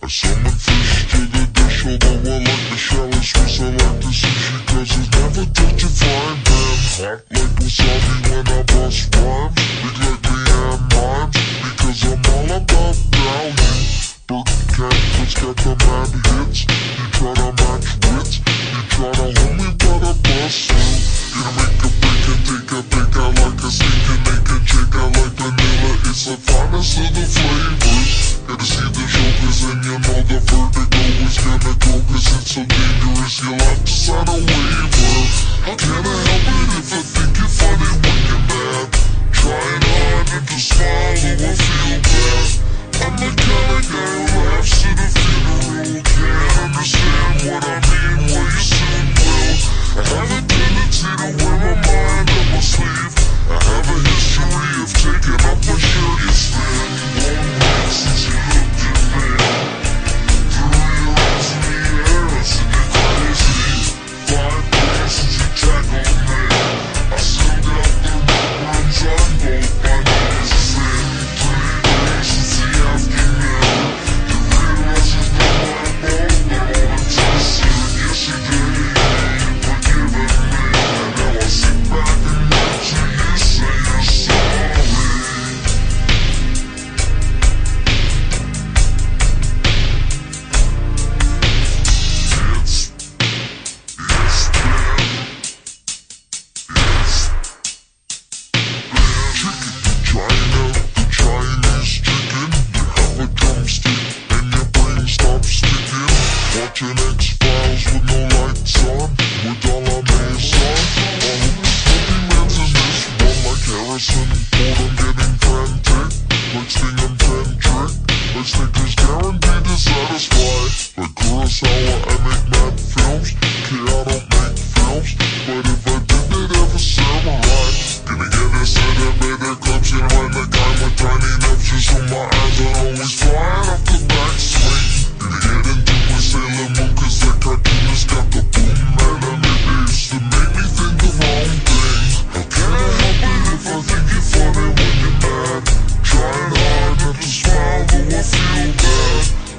summon fish to the dish, although I like the shallow Swiss. I like the sushi cause it's never touch a frying pan. Hot like wasabi when I bust rhymes. Big like Leanne Mimes, because I'm all about value. Bert Catfish got the mad hits. You try to match wits, you try to hold me but I bust through. Gonna make a break and take a pick. I like a stinking naked chick. I like vanilla, it's the finest of the flavors. Gotta see the jokers and you know the vertigo is gonna go cause it's so dangerous. You'll have to sign a waiver. How can I help it if I think you're funny when you're mad? Trying hard not to smile though I feel bad. I'm the kind of guy who laughs at a funeral. Can't understand what I mean, well you soon will. I have a tendency to wear my mind on my sleeve. I have a history of taking off my shirt. It's been 1 month since you looked at me. Threw your arms in the air and said you're crazy. 5 days since you tackled me. I still got the runs on both my knees. It's been 3 days since the afternoon. You realize there's no one above the moment to see. Yesterday you'd forgiven me, and now I sit back and watch you say you're sorry. Trying out the Chinese chicken. You have a drumstick and your brain stops sticking. Watching X-Files with no lights on, with all our maze on. I hope the Smoky Man's in this one like Harrison Ford. I'm getting frantic, like Sting and Fendrick. Like Snickers guaranteed to satisfy. Like Kurosawa, I make mad films. Okay, I don't make films, but if I did, they'd have a samurai. Gonna get a set of better clubs and find the guy with tiny nubs just so my eyes are always flying off the backswing. Gonna get into my Sailor Moon cause that cartoonist got the boom anime. They used to make me think the wrong thing. How can I help it if I think you're funny when you're mad? Trying hard not to smile though I feel bad.